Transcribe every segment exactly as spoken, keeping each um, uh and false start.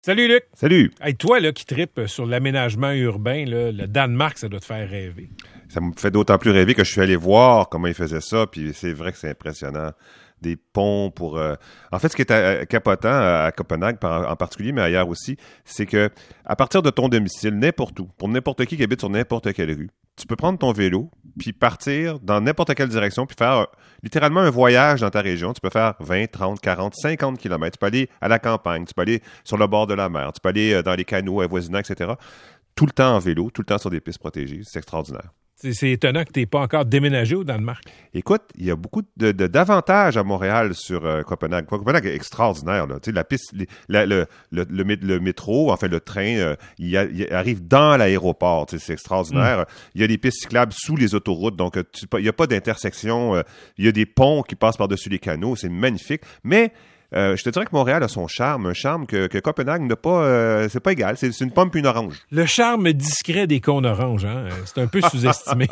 Salut Luc. Salut. Hey, toi là, qui tripes sur l'aménagement urbain, là, le Danemark, ça doit te faire rêver. Ça me fait d'autant plus rêver que je suis allé voir comment ils faisaient ça, puis c'est vrai que c'est impressionnant. Des ponts pour... Euh... En fait, ce qui est à, capotant à Copenhague en particulier, mais ailleurs aussi, c'est que à partir de ton domicile, n'importe où, pour n'importe qui qui habite sur n'importe quelle rue, tu peux prendre ton vélo, puis partir dans n'importe quelle direction, puis faire euh, littéralement un voyage dans ta région. Tu peux faire vingt, trente, quarante, cinquante kilomètres. Tu peux aller à la campagne, tu peux aller sur le bord de la mer, tu peux aller euh, dans les canaux avoisinants, et cetera. Tout le temps en vélo, tout le temps sur des pistes protégées. C'est extraordinaire. C'est, c'est étonnant que tu n'aies pas encore déménagé au Danemark. Écoute, il y a beaucoup de, de, d'avantages à Montréal sur euh, Copenhague. Copenhague est extraordinaire. Là. Tu sais, la piste, la, le, le, le, le métro, enfin le train, euh, il, a, il arrive dans l'aéroport. Tu sais, c'est extraordinaire. Mm. Il y a des pistes cyclables sous les autoroutes, donc tu, il n'y a pas d'intersection. Euh, il y a des ponts qui passent par-dessus les canaux. C'est magnifique. Mais Euh, je te dirais que Montréal a son charme, un charme que, que Copenhague n'a pas, euh, c'est pas égal, c'est, c'est une pomme puis une orange. Le charme discret des cônes oranges, hein? C'est un peu sous-estimé.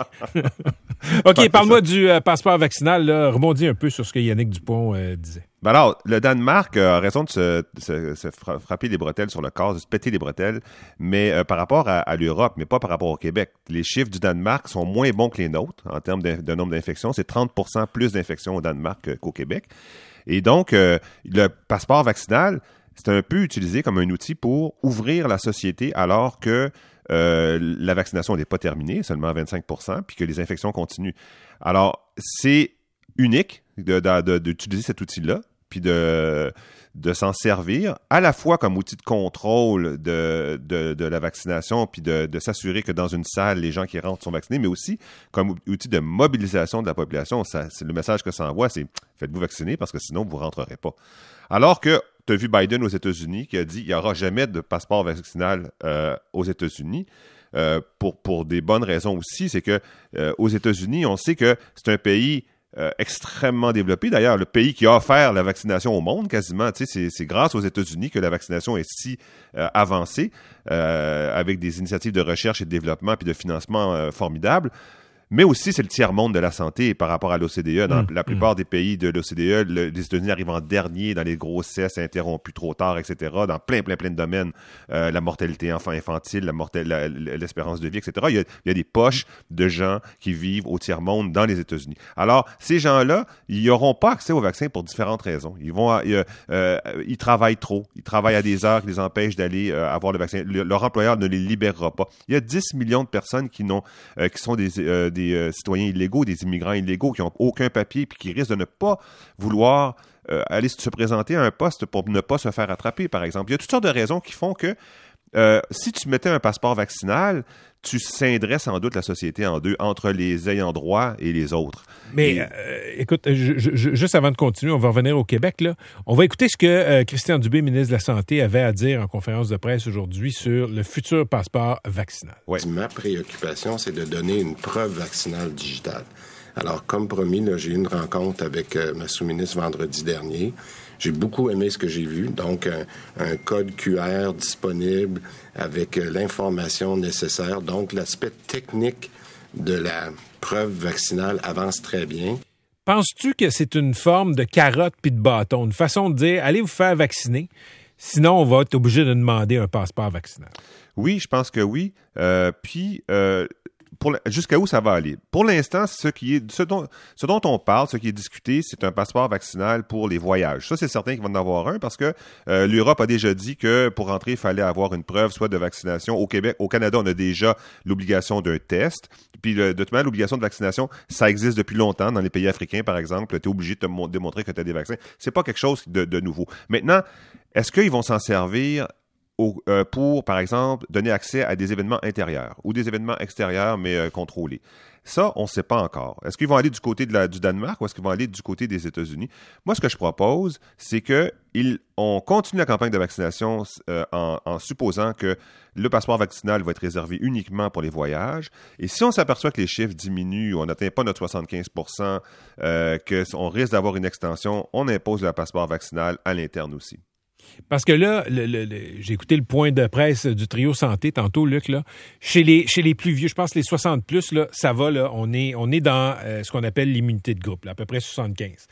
OK, ouais, parle-moi du euh, passeport vaccinal, là. Rebondis un peu sur ce que Yannick Dupont euh, disait. Ben alors, le Danemark a raison de se, de se, se frapper les bretelles sur le corps, de se péter les bretelles, mais euh, par rapport à, à l'Europe, mais pas par rapport au Québec. Les chiffres du Danemark sont moins bons que les nôtres en termes de, de nombre d'infections. C'est trente pour cent plus d'infections au Danemark qu'au Québec. Et donc, euh, le passeport vaccinal, c'est un peu utilisé comme un outil pour ouvrir la société alors que euh, la vaccination n'est pas terminée, seulement vingt-cinq pour cent, puis que les infections continuent. Alors, c'est unique de, de, de, d'utiliser cet outil-là, puis de, de s'en servir à la fois comme outil de contrôle de, de, de la vaccination, puis de, de s'assurer que dans une salle, les gens qui rentrent sont vaccinés, mais aussi comme outil de mobilisation de la population. Ça, c'est le message que ça envoie, c'est « faites-vous vacciner parce que sinon, vous ne rentrerez pas ». Alors que tu as vu Biden aux États-Unis qui a dit qu'il n'y aura jamais de passeport vaccinal euh, aux États-Unis. Euh, pour, pour des bonnes raisons aussi, c'est que euh, aux États-Unis, on sait que c'est un pays Euh, extrêmement développé. D'ailleurs, le pays qui a offert la vaccination au monde, quasiment, tu sais, c'est, c'est grâce aux États-Unis que la vaccination est si euh, avancée, euh, avec des initiatives de recherche et de développement puis de financement euh, formidables. Mais aussi, c'est le tiers-monde de la santé par rapport à l'O C D E. Dans mmh, la plupart mmh. des pays de l'O C D E, le, les États-Unis arrivent en dernier dans les grossesses interrompues trop tard, et cetera, dans plein, plein, plein de domaines. Euh, la mortalité enfant-infantile, la mortel, la, l'espérance de vie, et cetera. Il y, a, il y a des poches de gens qui vivent au tiers-monde dans les États-Unis. Alors, ces gens-là, ils n'auront pas accès au vaccin pour différentes raisons. Ils vont, euh, euh, ils travaillent trop. Ils travaillent à des heures qui les empêchent d'aller euh, avoir le vaccin. Le, leur employeur ne les libérera pas. Il y a dix millions de personnes qui, n'ont, euh, qui sont des... Euh, des des euh, citoyens illégaux, des immigrants illégaux qui n'ont aucun papier puis qui risquent de ne pas vouloir euh, aller se présenter à un poste pour ne pas se faire attraper, par exemple. Il y a toutes sortes de raisons qui font que euh, si tu mettais un passeport vaccinal, tu scinderais sans doute la société en deux, entre les ayants droit et les autres. Mais et... euh, écoute, je, je, juste avant de continuer, on va revenir au Québec, là. On va écouter ce que euh, Christian Dubé, ministre de la Santé, avait à dire en conférence de presse aujourd'hui sur le futur passeport vaccinal. Ouais. Ma préoccupation, c'est de donner une preuve vaccinale digitale. Alors, comme promis, là, j'ai eu une rencontre avec euh, ma sous-ministre vendredi dernier. J'ai beaucoup aimé ce que j'ai vu. Donc, un, un code Q R disponible avec euh, l'information nécessaire. Donc, l'aspect technique de la preuve vaccinale avance très bien. Penses-tu que c'est une forme de carotte puis de bâton, une façon de dire « allez vous faire vacciner », sinon on va être obligé de demander un passeport vaccinal? Oui, je pense que oui. Euh, puis... Euh Pour la, jusqu'à où ça va aller? Pour l'instant, ce qui est, ce dont, ce dont on parle, ce qui est discuté, c'est un passeport vaccinal pour les voyages. Ça, c'est certain qu'il va en avoir un parce que euh, l'Europe a déjà dit que pour rentrer, il fallait avoir une preuve soit de vaccination. Au Québec, au Canada, on a déjà l'obligation d'un test. Puis, le, de toute manière, l'obligation de vaccination, ça existe depuis longtemps. Dans les pays africains, par exemple, tu es obligé de te mo- démontrer que tu as des vaccins. C'est pas quelque chose de, de nouveau. Maintenant, est-ce qu'ils vont s'en servir Au, euh, pour, par exemple, donner accès à des événements intérieurs ou des événements extérieurs, mais euh, contrôlés? Ça, on ne sait pas encore. Est-ce qu'ils vont aller du côté de la, du Danemark ou est-ce qu'ils vont aller du côté des États-Unis? Moi, ce que je propose, c'est qu'on continue la campagne de vaccination euh, en, en supposant que le passeport vaccinal va être réservé uniquement pour les voyages. Et si on s'aperçoit que les chiffres diminuent, on n'atteint pas notre soixante-quinze pour cent, euh, qu'on risque d'avoir une extension, on impose le passeport vaccinal à l'interne aussi. Parce que là, le, le, le, j'ai écouté le point de presse du trio santé tantôt, Luc, là. Chez les, chez les plus vieux, je pense les soixante plus, là, ça va, là, on est, on est dans euh, ce qu'on appelle l'immunité de groupe, là, à peu près soixante-quinze.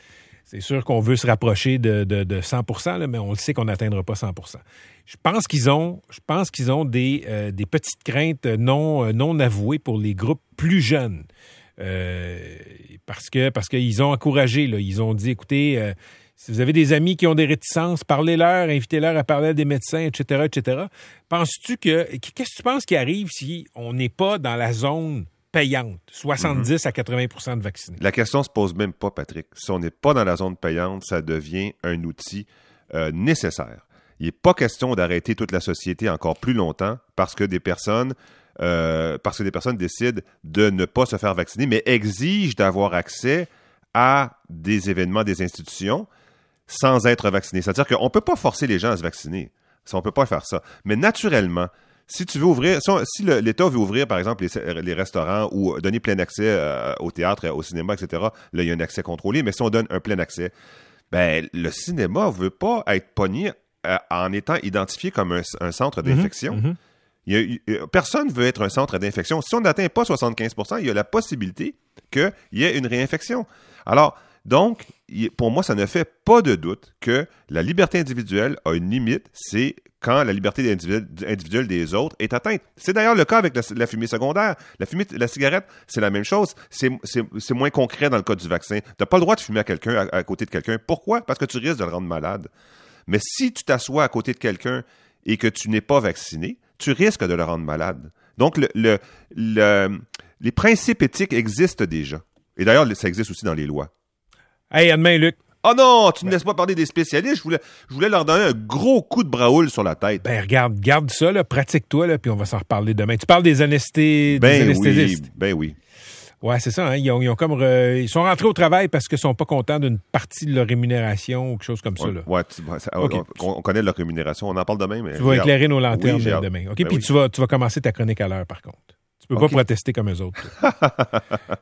C'est sûr qu'on veut se rapprocher de, de, de cent pour cent, là, mais on le sait qu'on n'atteindra pas cent pour cent. Je pense qu'ils ont, je pense qu'ils ont des, euh, des petites craintes non, non avouées pour les groupes plus jeunes. Euh, parce que parce qu'ils ont encouragé, là, ils ont dit, écoutez, euh, si vous avez des amis qui ont des réticences, parlez-leur, invitez-leur à parler à des médecins, et cetera, et cetera. Penses-tu que, qu'est-ce que tu penses qui arrive si on n'est pas dans la zone payante, soixante-dix mm-hmm. à quatre-vingts pour cent de vaccinés? La question se pose même pas, Patrick. Si on n'est pas dans la zone payante, ça devient un outil euh, nécessaire. Il n'est pas question d'arrêter toute la société encore plus longtemps parce que des personnes euh, parce que des personnes décident de ne pas se faire vacciner, mais exigent d'avoir accès à des événements, des institutions sans être vaccinés. C'est-à-dire qu'on ne peut pas forcer les gens à se vacciner. On ne peut pas faire ça. Mais naturellement, si tu veux ouvrir, si, on, si le, l'État veut ouvrir, par exemple, les, les restaurants ou donner plein accès euh, au théâtre, au cinéma, et cetera, là, il y a un accès contrôlé, mais si on donne un plein accès, ben, le cinéma ne veut pas être pogné euh, en étant identifié comme un, un centre d'infection. Mm-hmm. Il y a, il, personne ne veut être un centre d'infection. Si on n'atteint pas soixante-quinze pour cent, il y a la possibilité qu'il y ait une réinfection. Alors, donc, pour moi, ça ne fait pas de doute que la liberté individuelle a une limite, c'est quand la liberté individuelle des autres est atteinte. C'est d'ailleurs le cas avec la, la fumée secondaire. La fumée, la cigarette, c'est la même chose. C'est, c'est, c'est moins concret dans le cas du vaccin. Tu n'as pas le droit de fumer à quelqu'un, à, à côté de quelqu'un. Pourquoi? Parce que tu risques de le rendre malade. Mais si tu t'assois à côté de quelqu'un et que tu n'es pas vacciné, tu risques de le rendre malade. Donc, le, le, le, les principes éthiques existent déjà. Et d'ailleurs, ça existe aussi dans les lois. Hey, à demain, Luc. Oh non, tu ne ben, laisses pas parler des spécialistes. Je voulais, je voulais leur donner un gros coup de braoule sur la tête. Ben, regarde, garde ça, là, pratique-toi, là, puis on va s'en reparler demain. Tu parles des, anesthé... ben des anesthésistes. Oui, ben oui. Ouais, c'est ça. Hein? Ils, ont, ils ont comme re... ils sont rentrés au travail parce qu'ils sont pas contents d'une partie de leur rémunération ou quelque chose comme ça. Là. Ouais, tu, ça, okay. on, on connaît leur rémunération. On en parle demain. Mais tu vas regarde. éclairer nos lanternes oui, demain. OK, ben puis oui. tu vas, tu vas commencer ta chronique à l'heure, par contre. Tu peux okay. pas protester comme eux autres.